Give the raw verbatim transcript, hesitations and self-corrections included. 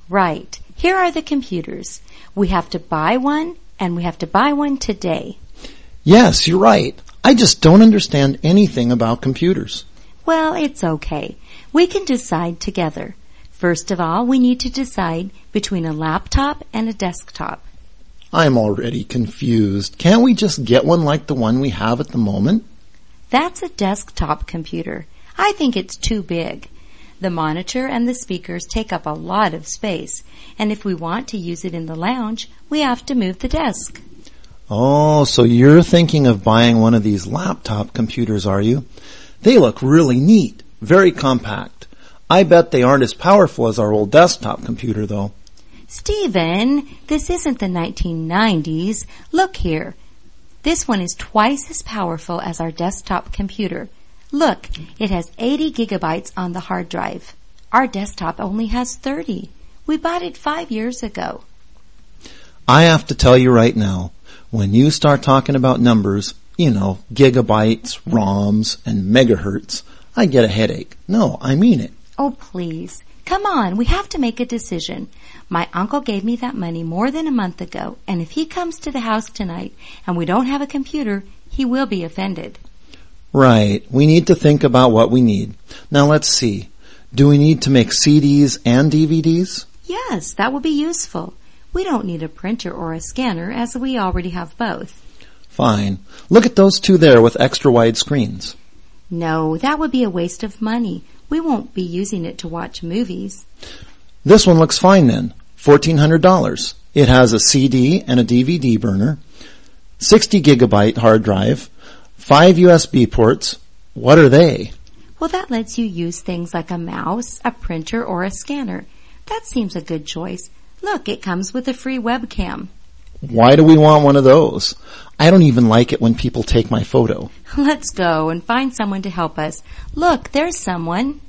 Right. Here are the computers. We have to buy one, and we have to buy one today. Yes, you're right. I just don't understand anything about computers. Well, it's okay. We can decide together. First of all, we need to decide between a laptop and a desktop. I'm already confused. Can't we just get one like the one we have at the moment? That's a desktop computer. I think it's too big. The monitor and the speakers take up a lot of space, and if we want to use it in the lounge, we have to move the desk. Oh, so you're thinking of buying one of these laptop computers, are you? They look really neat, very compact. I bet they aren't as powerful as our old desktop computer, though. Stephen, this isn't the nineteen nineties. Look here. This one is twice as powerful as our desktop computer. Look, it has eighty gigabytes on the hard drive. Our desktop only has thirty. We bought it five years ago. I have to tell you right now, when you start talking about numbers, you know, gigabytes, ROMs, and megahertz, I get a headache. No, I mean it. Oh, please. Come on, we have to make a decision. My uncle gave me that money more than a month ago, and if he comes to the house tonight and we don't have a computer, he will be offended. Right. We need to think about what we need. Now let's see. Do we need to make C Ds and D V Ds? Yes, that will be useful. We don't need a printer or a scanner as we already have both. Fine. Look at those two there with extra wide screens. No, that would be a waste of money. We won't be using it to watch movies. This one looks fine then. fourteen hundred dollars. It has a C D and a D V D burner, sixty gigabyte hard drive, five U S B ports. What are they? Well, that lets you use things like a mouse, a printer, or a scanner. That seems a good choice. Look, it comes with a free webcam. Why do we want one of those? I don't even like it when people take my photo. Let's go and find someone to help us. Look, there's someone.